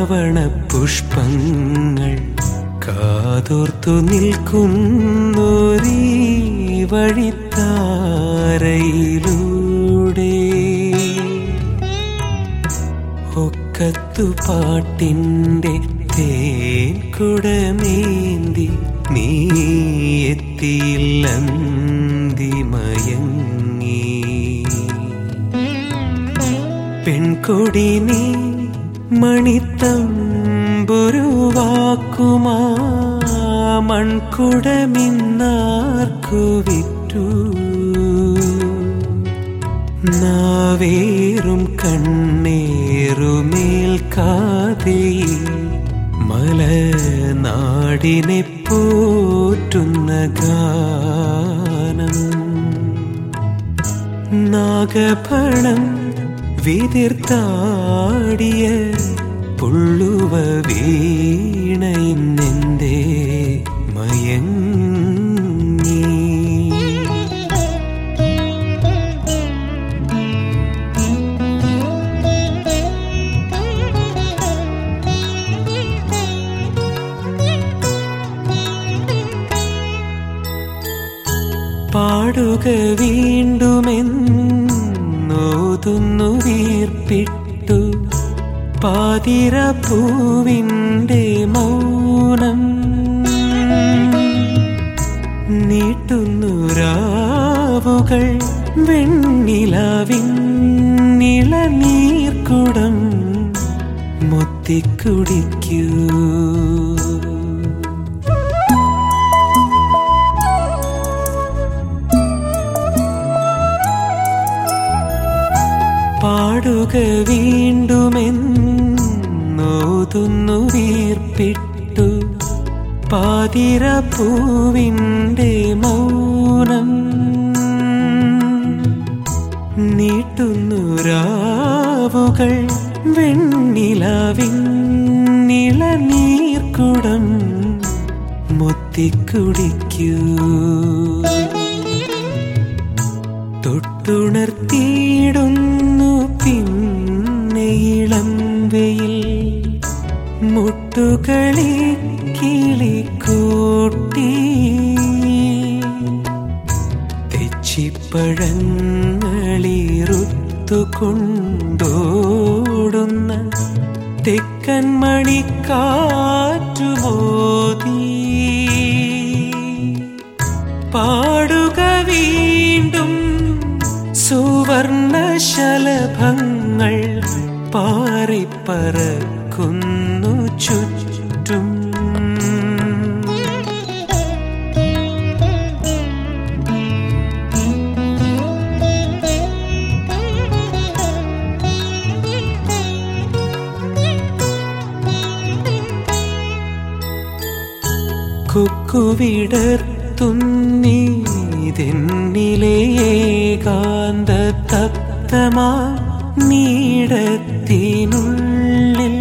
പുഷ്പങ്ങൾ കാതോർത്തു നിൽക്കുന്നൊരീ വഴിത്താരയിലൂടെ ഒക്കത്തുപാട്ടിൻ്റെ തേൻ കുടമേന്തി നീ എത്തിയില്ലന്തിമയങ്ങി പെൺകൊടി നീ മണിത്തമ്പുരുവാക്കുമാ മൺകുടമിന്നാർക്കു വിറ്റു നാവേറും കണ്ണേറുമേൽക്കാതെയിൽ മലനാടിനെ പോറ്റുന്ന ഗാനം നാഗഫണം വിതിർത്താടിയ പുള്ളുവ വീണയിന്നെന്തേ മയങ്ങി പാടുക വീണ്ടുമെന്നോതുന്നു വീർപ്പിട്ടു പാതിര പൂവിൻ്റെ മൗനം നീട്ടുന്നു രാവുകൾ വെണ്ണിലാവിന്നിളനീർക്കുടം മുത്തിക്കുടിക്കൂ പാടുക വീണ്ടുമെന്നോതുന്നു വീർപ്പിട്ടു പാതിര പൂവിൻ്റെ മൗനം നീട്ടുന്നു രാവുകൾ വെണ്ണിലാവിന്നിളനീർക്കുടം മുത്തിക്കുടിക്കൂ തൊട്ടുണർത്തിയിടുന്നു പിന്നെ ഇളം വെയിൽ മുട്ടുകളി കിളിക്കൂട്ടി തെച്ചിപ്പഴങ്ങളിറുത്തുകൊണ്ടോടുന്ന തെക്കൻ മണിക്കാറ്റുമോതി പാടുക വീണ്ടും സുവർണശലഭങ്ങൾ പാറിപ്പറക്കുന്നു ചുറ്റും കുക്കുവിടർത്തുന്നീതെന്നിലെ ഏകാന്ത തപ്തമാ നീടത്തിനുള്ളിൽ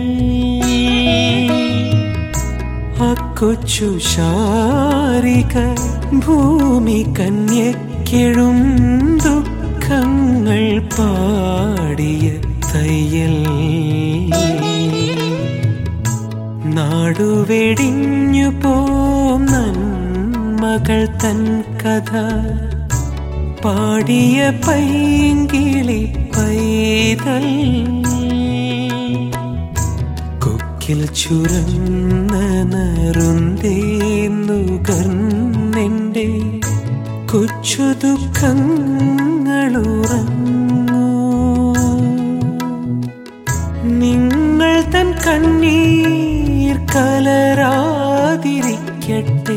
അക്കൊച്ചു ശാരിക ഭൂമി കന്യക്കെഴും ദുഃഖങ്ങൾ പാടിയ തയ്യൽ നാടുവെടിഞ്ഞു പോം നന്മകൾ തൻ കഥ പാടിയ പൈങ്കിളി പൈതൽ കൊക്കിൽ ചുരന്ന നറുന്തേന്നുകർന്നെൻ്റെ കൊച്ചു ദുഃഖങ്ങളുറങ്ങൂ നിങ്ങൾ തൻ കണ്ണീർ കലരാതിരിക്കട്ടെ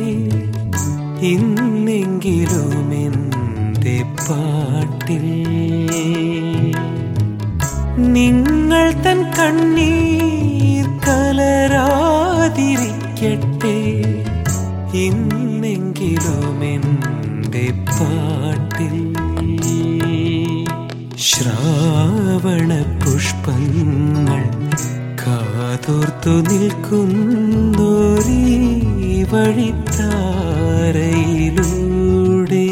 ഇന്നെങ്കിലും എൻ്റെ പാട്ടിൽ നിങ്ങൾ തൻ കണ്ണീർ കലരാതിരിക്കട്ടെ ഇന്നെങ്കിലും എൻ്റെ പാട്ടിൽ ശ്രാവണ പുഷ്പങ്ങൾ കാതോർത്തു നിൽക്കുന്നൊരീ വഴിത്താരയിലൂടെ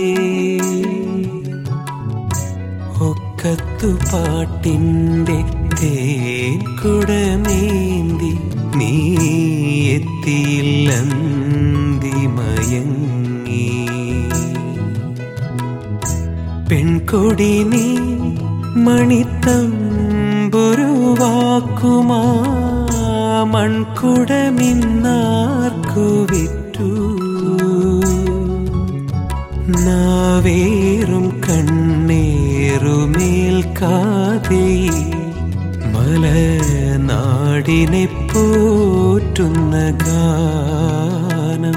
ഒക്കത്തുപാട്ടിൻ്റെ തേൻ കുടമേന്തി കൊടി നീ മണിത്തമ്പുരുവാക്കുമാ മൺകുടമിന്നാർക്കു വിറ്റു നാവേറും കണ്ണേറുമേൽക്കാതെ മലനാടിനെ പോറ്റുന്ന ഗാനം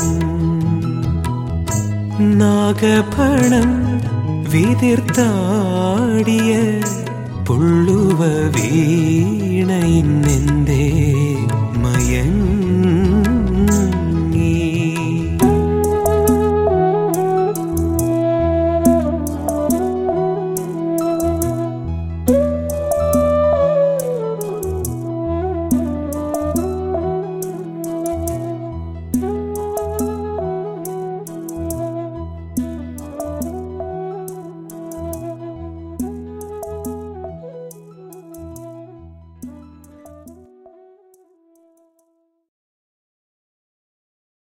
നാഗപണം വിതിർത്താടിയ പുള്ളുവ വീണ ഇന്നെന്തേ